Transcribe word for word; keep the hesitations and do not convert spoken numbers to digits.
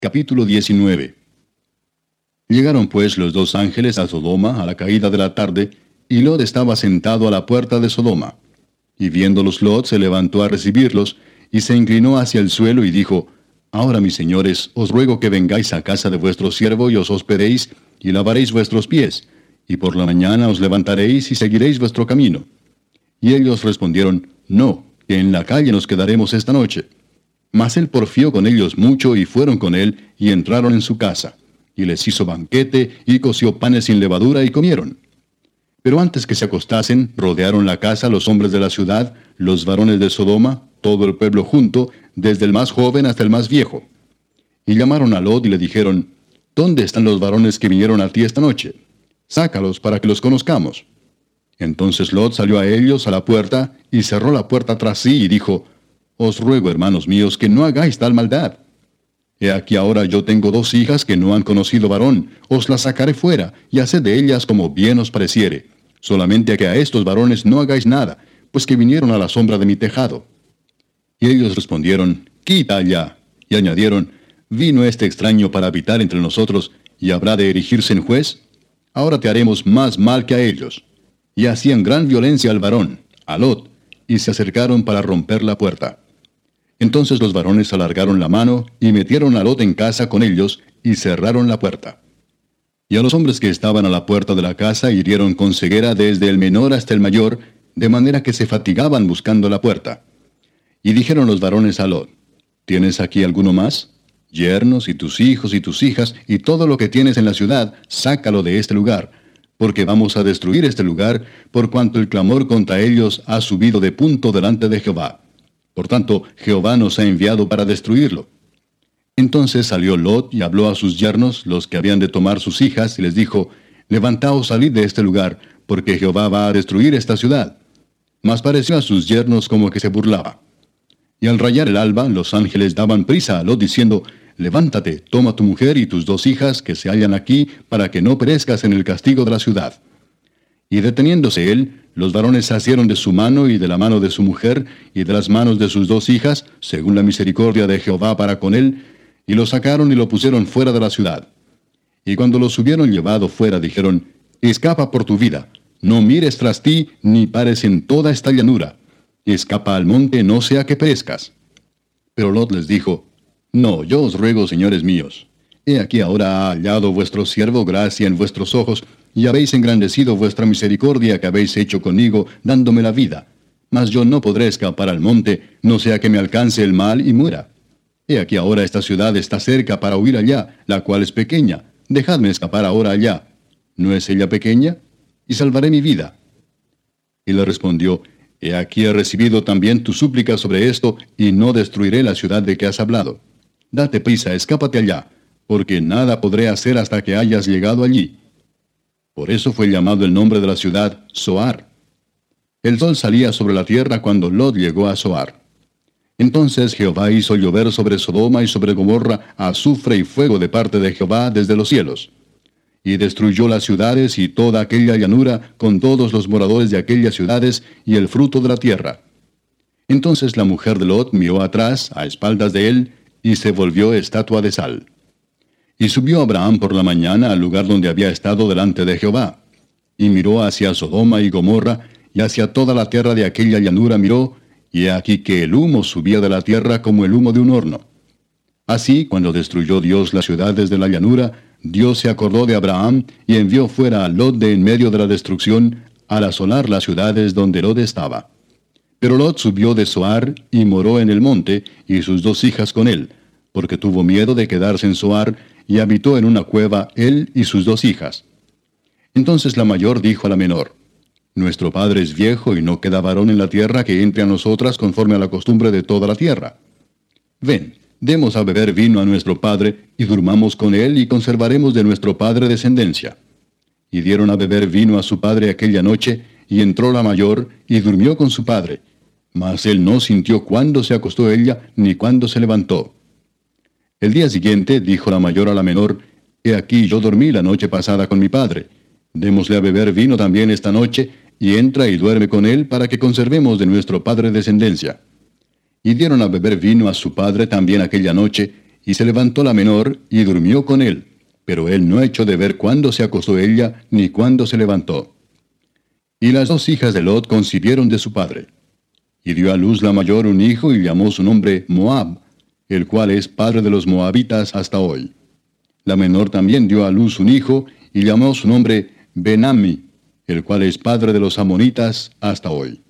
Capítulo diecinueve. Llegaron pues los dos ángeles a Sodoma a la caída de la tarde, y Lot estaba sentado a la puerta de Sodoma. Y viéndolos Lot se levantó a recibirlos, y se inclinó hacia el suelo y dijo: Ahora, mis señores, os ruego que vengáis a casa de vuestro siervo y os hospedéis, y lavaréis vuestros pies, y por la mañana os levantaréis y seguiréis vuestro camino. Y ellos respondieron: No, que en la calle nos quedaremos esta noche. Mas él porfió con ellos mucho, y fueron con él, y entraron en su casa. Y les hizo banquete, y coció panes sin levadura, y comieron. Pero antes que se acostasen, rodearon la casa los hombres de la ciudad, los varones de Sodoma, todo el pueblo junto, desde el más joven hasta el más viejo. Y llamaron a Lot y le dijeron: ¿Dónde están los varones que vinieron a ti esta noche? Sácalos para que los conozcamos. Entonces Lot salió a ellos a la puerta, y cerró la puerta tras sí, y dijo: Os ruego, hermanos míos, que no hagáis tal maldad. He aquí ahora yo tengo dos hijas que no han conocido varón, os las sacaré fuera, y haced de ellas como bien os pareciere. Solamente a que a estos varones no hagáis nada, pues que vinieron a la sombra de mi tejado. Y ellos respondieron: Quita allá. Y añadieron: ¿Vino este extraño para habitar entre nosotros, y habrá de erigirse en juez? Ahora te haremos más mal que a ellos. Y hacían gran violencia al varón, a Lot, y se acercaron para romper la puerta. Entonces los varones alargaron la mano, y metieron a Lot en casa con ellos, y cerraron la puerta. Y a los hombres que estaban a la puerta de la casa hirieron con ceguera desde el menor hasta el mayor, de manera que se fatigaban buscando la puerta. Y dijeron los varones a Lot: ¿Tienes aquí alguno más? Yernos, y tus hijos, y tus hijas, y todo lo que tienes en la ciudad, sácalo de este lugar, porque vamos a destruir este lugar, por cuanto el clamor contra ellos ha subido de punto delante de Jehová. Por tanto, Jehová nos ha enviado para destruirlo. Entonces salió Lot y habló a sus yernos, los que habían de tomar sus hijas, y les dijo: Levantaos, salid de este lugar, porque Jehová va a destruir esta ciudad. Mas pareció a sus yernos como que se burlaba. Y al rayar el alba, los ángeles daban prisa a Lot, diciendo: Levántate, toma tu mujer y tus dos hijas que se hallan aquí, para que no perezcas en el castigo de la ciudad. Y deteniéndose él, los varones asieron de su mano y de la mano de su mujer y de las manos de sus dos hijas, según la misericordia de Jehová para con él, y lo sacaron y lo pusieron fuera de la ciudad. Y cuando los hubieron llevado fuera, dijeron: Escapa por tu vida, no mires tras ti, ni pares en toda esta llanura. Escapa al monte, no sea que perezcas. Pero Lot les dijo: No, yo os ruego, señores míos, he aquí ahora ha hallado vuestro siervo gracia en vuestros ojos, y habéis engrandecido vuestra misericordia que habéis hecho conmigo, dándome la vida. Mas yo no podré escapar al monte, no sea que me alcance el mal y muera. He aquí ahora esta ciudad está cerca para huir allá, la cual es pequeña. Dejadme escapar ahora allá. ¿No es ella pequeña? Y salvaré mi vida. Y le respondió: He aquí he recibido también tu súplica sobre esto, y no destruiré la ciudad de que has hablado. Date prisa, escápate allá, porque nada podré hacer hasta que hayas llegado allí. Por eso fue llamado el nombre de la ciudad Zoar. El sol salía sobre la tierra cuando Lot llegó a Zoar. Entonces Jehová hizo llover sobre Sodoma y sobre Gomorra azufre y fuego de parte de Jehová desde los cielos. Y destruyó las ciudades y toda aquella llanura con todos los moradores de aquellas ciudades y el fruto de la tierra. Entonces la mujer de Lot miró atrás, a espaldas de él, y se volvió estatua de sal. Y subió Abraham por la mañana al lugar donde había estado delante de Jehová. Y miró hacia Sodoma y Gomorra, y hacia toda la tierra de aquella llanura miró, y he aquí que el humo subía de la tierra como el humo de un horno. Así, cuando destruyó Dios las ciudades de la llanura, Dios se acordó de Abraham, y envió fuera a Lot de en medio de la destrucción, al asolar las ciudades donde Lot estaba. Pero Lot subió de Zoar, y moró en el monte, y sus dos hijas con él, porque tuvo miedo de quedarse en Zoar, y habitó en una cueva él y sus dos hijas. Entonces la mayor dijo a la menor: Nuestro padre es viejo, y no queda varón en la tierra que entre a nosotras conforme a la costumbre de toda la tierra. Ven, demos a beber vino a nuestro padre, y durmamos con él, y conservaremos de nuestro padre descendencia. Y dieron a beber vino a su padre aquella noche, y entró la mayor, y durmió con su padre. Mas él no sintió cuándo se acostó ella, ni cuándo se levantó. El día siguiente dijo la mayor a la menor: He aquí yo dormí la noche pasada con mi padre. Démosle a beber vino también esta noche, y entra y duerme con él, para que conservemos de nuestro padre descendencia. Y dieron a beber vino a su padre también aquella noche, y se levantó la menor, y durmió con él, pero él no echó de ver cuándo se acostó ella, ni cuándo se levantó. Y las dos hijas de Lot concibieron de su padre. Y dio a luz la mayor un hijo, y llamó su nombre Moab, el cual es padre de los moabitas hasta hoy. La menor también dio a luz un hijo, y llamó su nombre Ben-Ammi, el cual es padre de los amonitas hasta hoy.